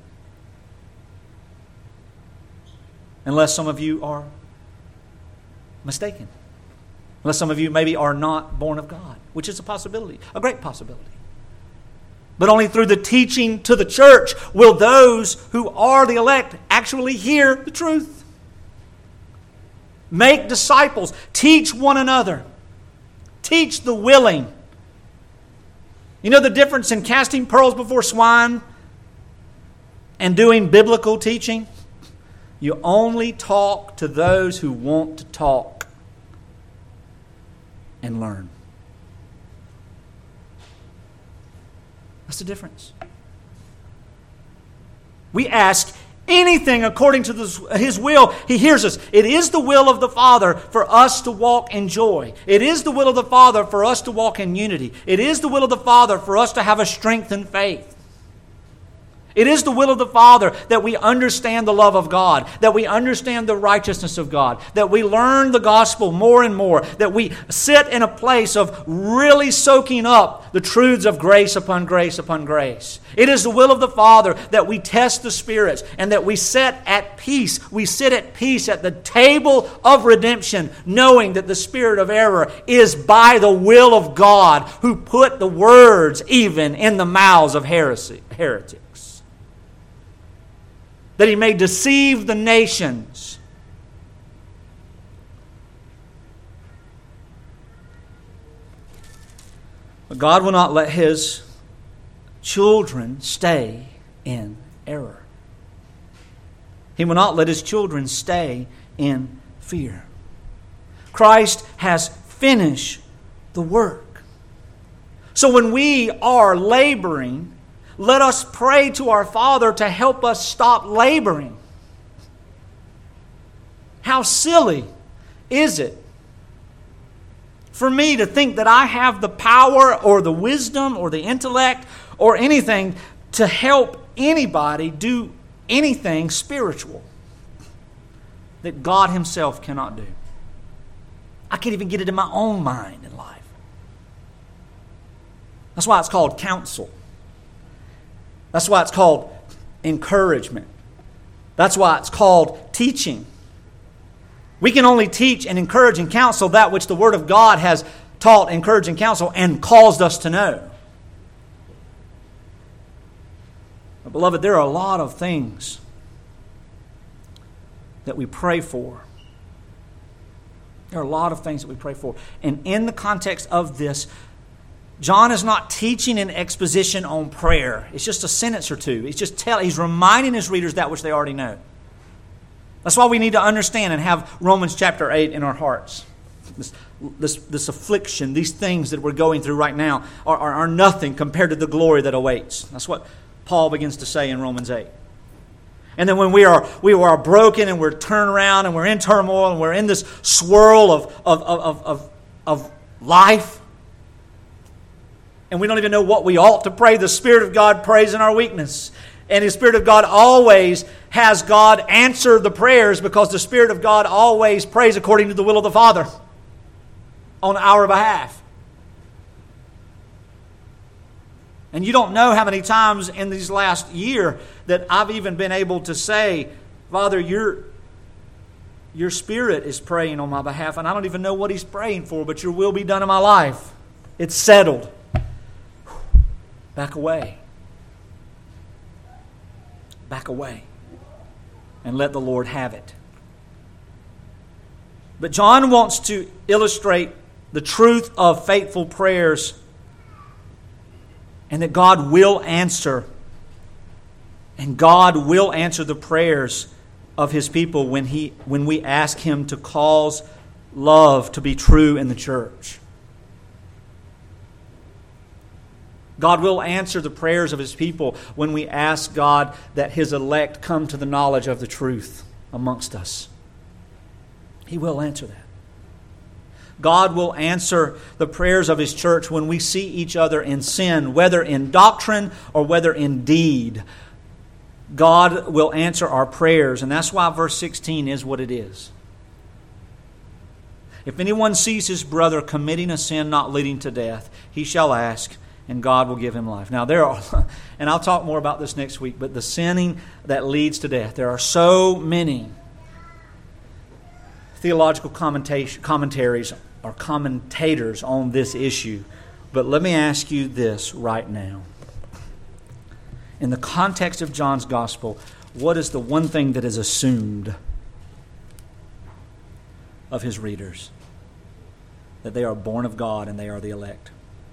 Unless some of you are mistaken. Unless some of you maybe are not born of God, which is a possibility, a great possibility. But only through the teaching to the church will those who are the elect actually hear the truth. Make disciples. Teach one another. Teach the willing. You know the difference in casting pearls before swine and doing biblical teaching? You only talk to those who want to talk and learn. That's the difference. We ask anything according to his will, he hears us. It is the will of the Father for us to walk in joy. It is the will of the Father for us to walk in unity. It is the will of the Father for us to have a strengthened faith. It is the will of the Father that we understand the love of God, that we understand the righteousness of God, that we learn the gospel more and more, that we sit in a place of really soaking up the truths of grace upon grace upon grace. It is the will of the Father that we test the spirits and that we sit at peace. We sit at peace at the table of redemption, knowing that the spirit of error is by the will of God, who put the words even in the mouths of heresy, heretics. that He may deceive the nations. But God will not let His children stay in error. He will not let His children stay in fear. Christ has finished the work. So when we are laboring, let us pray to our Father to help us stop laboring. How silly is it for me to think that I have the power or the wisdom or the intellect or anything to help anybody do anything spiritual that God Himself cannot do. I can't even get it in my own mind in life. That's why it's called counsel. That's why it's called encouragement. That's why it's called teaching. We can only teach and encourage and counsel that which the Word of God has taught, encouraged, and counsel and caused us to know. But beloved, there are a lot of things that we pray for. There are a lot of things that we pray for. And in the context of this, John is not teaching an exposition on prayer. It's just a sentence or two. He's just telling, he's reminding his readers that which they already know. That's why we need to understand and have Romans chapter eight in our hearts. This, this, this affliction, these things that we're going through right now are, are, are nothing compared to the glory that awaits. That's what Paul begins to say in Romans eight. And then when we are we are broken and we're turned around and we're in turmoil and we're in this swirl of, of, of, of, of life, and we don't even know what we ought to pray, the Spirit of God prays in our weakness. And the Spirit of God always has God answer the prayers because the Spirit of God always prays according to the will of the Father on our behalf. And you don't know how many times in these last year that I've even been able to say, Father, your, your Spirit is praying on my behalf, and I don't even know what He's praying for, but your will be done in my life. It's settled. Back away. Back away. And let the Lord have it. But John wants to illustrate the truth of faithful prayers and that God will answer. And God will answer the prayers of His people when He when we ask Him to cause love to be true in the church. God will answer the prayers of His people when we ask God that His elect come to the knowledge of the truth amongst us. He will answer that. God will answer the prayers of His church when we see each other in sin, whether in doctrine or whether in deed. God will answer our prayers, and that's why verse sixteen is what it is. If anyone sees his brother committing a sin not leading to death, he shall ask, and God will give him life. Now there are, and I'll talk more about this next week, but the sinning that leads to death, there are so many theological commentaries or commentators on this issue. But let me ask you this right now. In the context of John's Gospel, what is the one thing that is assumed of his readers? That they are born of God and they are the elect.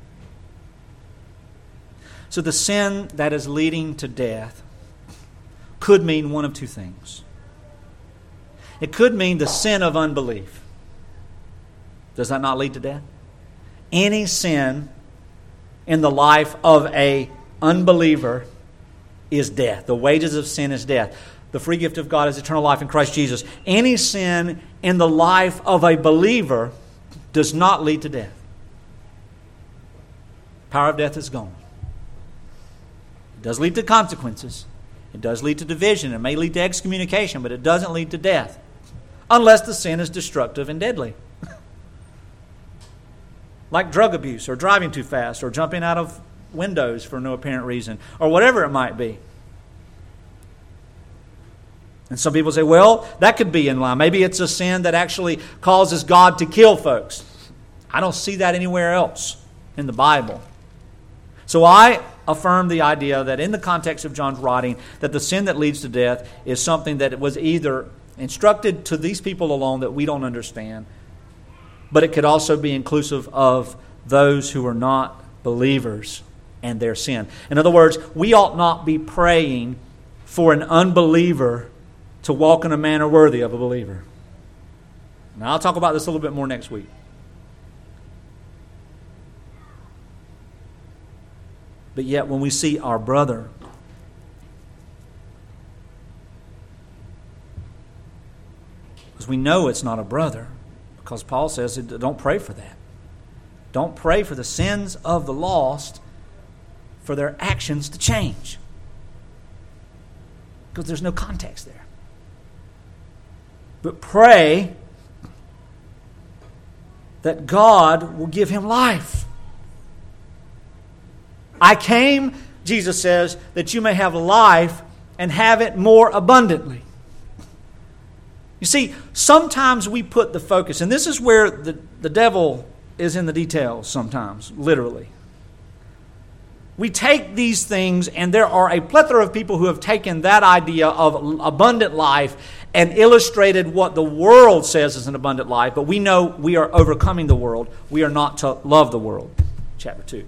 So the sin that is leading to death could mean one of two things. It could mean the sin of unbelief. Does that not lead to death? Any sin in the life of an unbeliever is death. The wages of sin is death. The free gift of God is eternal life in Christ Jesus. Any sin in the life of a believer does not lead to death. Power of death is gone. It does lead to consequences. It does lead to division. It may lead to excommunication, but it doesn't lead to death. Unless the sin is destructive and deadly. Like drug abuse or driving too fast or jumping out of windows for no apparent reason or whatever it might be. And some people say, well, that could be in line. Maybe it's a sin that actually causes God to kill folks. I don't see that anywhere else in the Bible. So I affirm the idea that in the context of John's writing, that the sin that leads to death is something that was either instructed to these people alone that we don't understand, but it could also be inclusive of those who are not believers and their sin. In other words, we ought not be praying for an unbeliever to walk in a manner worthy of a believer. Now, I'll talk about this a little bit more next week. But yet, when we see our brother because we know it's not a brother, because Paul says, don't pray for that. Don't pray for the sins of the lost for their actions to change. Because there's no context there. But pray that God will give him life. I came, Jesus says, that you may have life and have it more abundantly. You see, sometimes we put the focus, and this is where the, the devil is in the details sometimes, literally. We take these things, and there are a plethora of people who have taken that idea of abundant life and illustrated what the world says is an abundant life, but we know we are overcoming the world. We are not to love the world. Chapter two.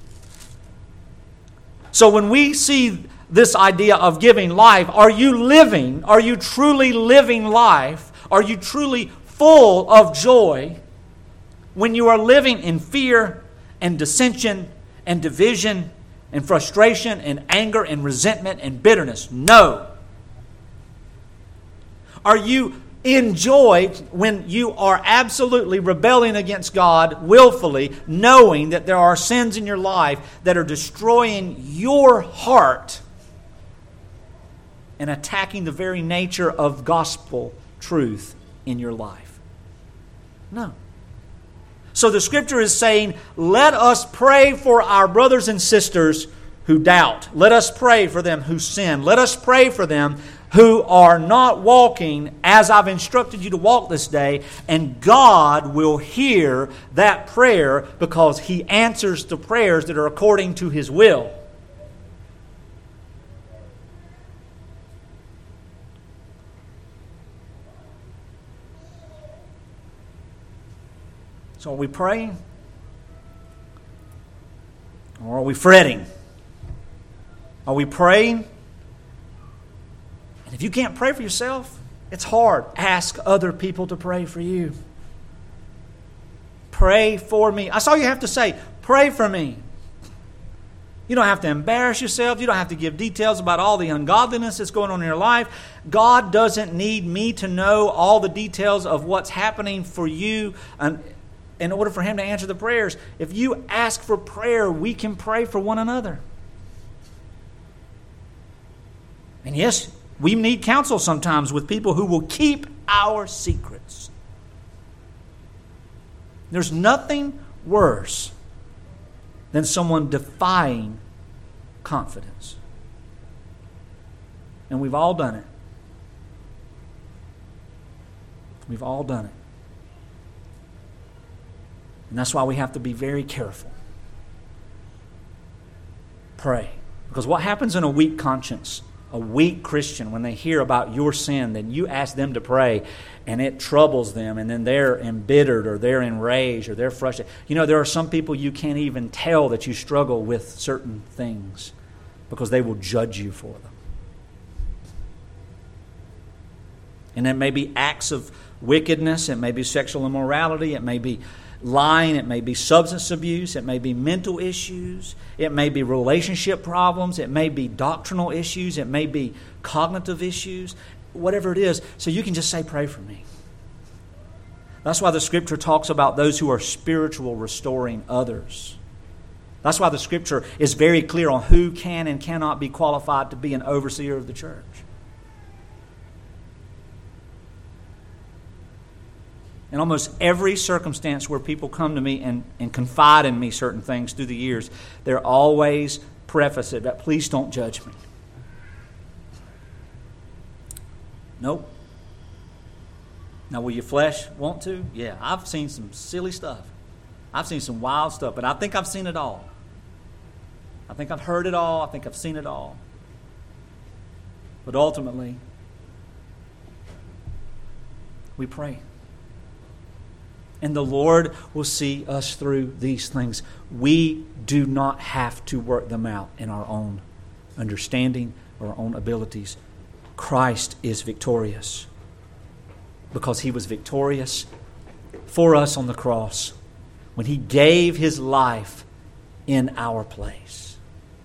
So when we see this idea of giving life, are you living, are you truly living life? Are you truly full of joy when you are living in fear and dissension and division and frustration and anger and resentment and bitterness? No. Are you in joy when you are absolutely rebelling against God willfully, knowing that there are sins in your life that are destroying your heart and attacking the very nature of gospel truth in your life? No. So the Scripture is saying, let us pray for our brothers and sisters who doubt. Let us pray for them who sin. Let us pray for them who are not walking as I've instructed you to walk this day, and God will hear that prayer because He answers the prayers that are according to His will. So are we praying? Or are we fretting? Are we praying? And if you can't pray for yourself, it's hard. Ask other people to pray for you. Pray for me. That's all you have to say. Pray for me. You don't have to embarrass yourself. You don't have to give details about all the ungodliness that's going on in your life. God doesn't need me to know all the details of what's happening for you and in order for Him to answer the prayers. If you ask for prayer, we can pray for one another. And yes, we need counsel sometimes with people who will keep our secrets. There's nothing worse than someone defying confidence. And we've all done it. We've all done it. And that's why we have to be very careful. Pray. Because what happens in a weak conscience, a weak Christian, when they hear about your sin, then you ask them to pray and it troubles them, and then they're embittered or they're enraged or they're frustrated. You know, there are some people you can't even tell that you struggle with certain things because they will judge you for them. And it may be acts of wickedness, it may be sexual immorality, it may be lying, it may be substance abuse, it may be mental issues, it may be relationship problems, it may be doctrinal issues, it may be cognitive issues, whatever it is. So you can just say, pray for me. That's why the Scripture talks about those who are spiritual restoring others. That's why the Scripture is very clear on who can and cannot be qualified to be an overseer of the church. In almost every circumstance where people come to me and, and confide in me certain things through the years, they're always preface it that please don't judge me. Nope. Now, will your flesh want to? Yeah, I've seen some silly stuff. I've seen some wild stuff, but I think I've seen it all. I think I've heard it all. I think I've seen it all. But ultimately, we pray. And the Lord will see us through these things. We do not have to work them out in our own understanding or our own abilities. Christ is victorious because He was victorious for us on the cross when He gave His life in our place,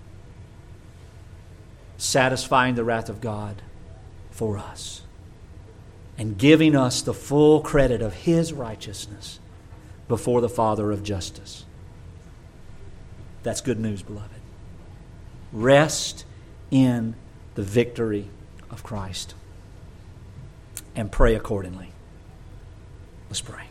satisfying the wrath of God for us and giving us the full credit of His righteousness before the Father of justice. That's good news, beloved. Rest in the victory of Christ and pray accordingly. Let's pray.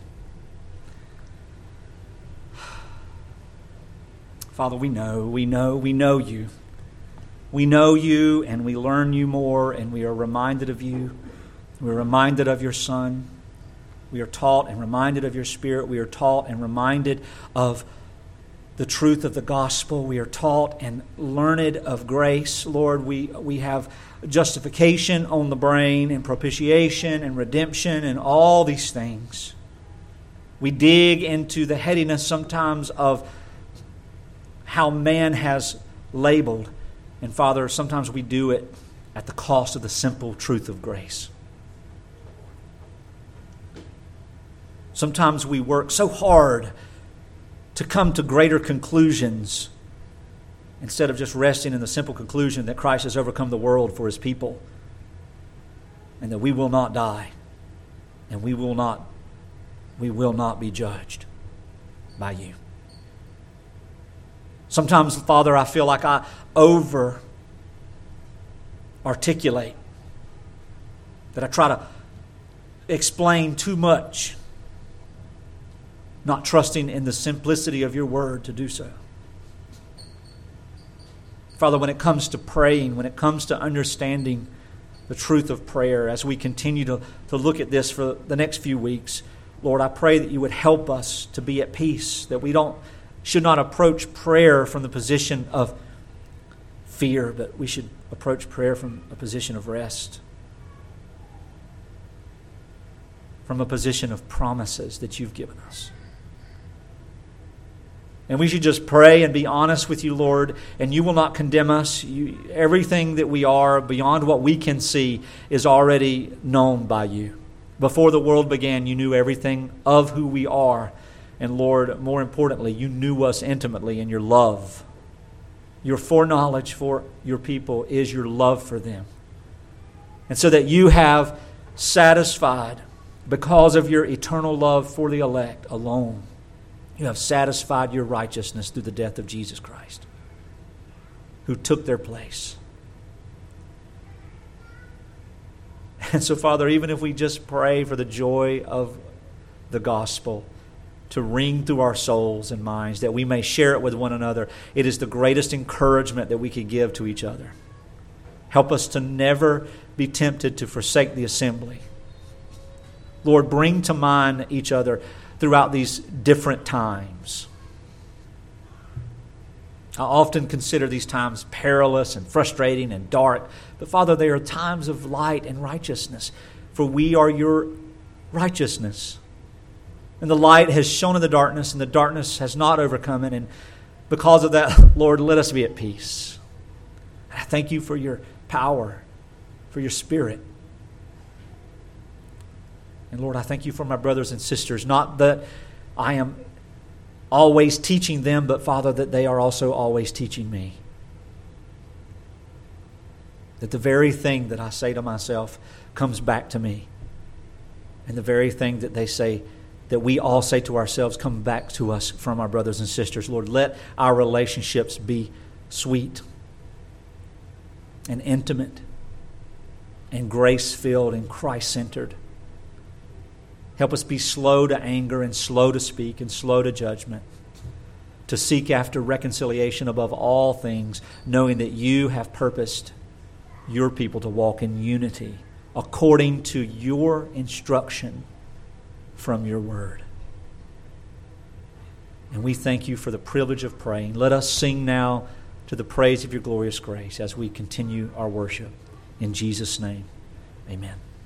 Father, we know, we know, we know You. We know You and we learn You more, and we are reminded of You. We're reminded of Your Son. We are taught and reminded of Your Spirit. We are taught and reminded of the truth of the gospel. We are taught and learned of grace. Lord, we, we have justification on the brain and propitiation and redemption and all these things. We dig into the headiness sometimes of how man has labeled. And Father, sometimes we do it at the cost of the simple truth of grace. Sometimes we work so hard to come to greater conclusions instead of just resting in the simple conclusion that Christ has overcome the world for His people and that we will not die and we will not, we will not be judged by You. Sometimes, Father, I feel like I over articulate, that I try to explain too much, not trusting in the simplicity of Your word to do so. Father, when it comes to praying, when it comes to understanding the truth of prayer, as we continue to, to look at this for the next few weeks, Lord, I pray that You would help us to be at peace, that we don't should not approach prayer from the position of fear, but we should approach prayer from a position of rest, from a position of promises that You've given us. And we should just pray and be honest with You, Lord, and You will not condemn us. You, everything that we are beyond what we can see is already known by You. Before the world began, You knew everything of who we are. And Lord, more importantly, You knew us intimately in Your love. Your foreknowledge for Your people is Your love for them. And so that You have satisfied, because of Your eternal love for the elect alone, You have satisfied Your righteousness through the death of Jesus Christ, who took their place. And so, Father, even if we just pray for the joy of the gospel to ring through our souls and minds, that we may share it with one another, it is the greatest encouragement that we could give to each other. Help us to never be tempted to forsake the assembly. Lord, bring to mind each other throughout these different times. I often consider these times perilous and frustrating and dark, but Father, they are times of light and righteousness, for we are Your righteousness. And the light has shone in the darkness, and the darkness has not overcome it. And because of that, Lord, let us be at peace. I thank You for Your power, for Your Spirit. And Lord, I thank You for my brothers and sisters, not that I am always teaching them, but Father, that they are also always teaching me. That the very thing that I say to myself comes back to me. And the very thing that they say, that we all say to ourselves, come back to us from our brothers and sisters. Lord, let our relationships be sweet and intimate and grace-filled and Christ-centered. Help us be slow to anger and slow to speak and slow to judgment, to seek after reconciliation above all things, knowing that You have purposed Your people to walk in unity according to Your instruction from Your word. And we thank You for the privilege of praying. Let us sing now to the praise of your glorious grace as we continue our worship. In Jesus' name, amen.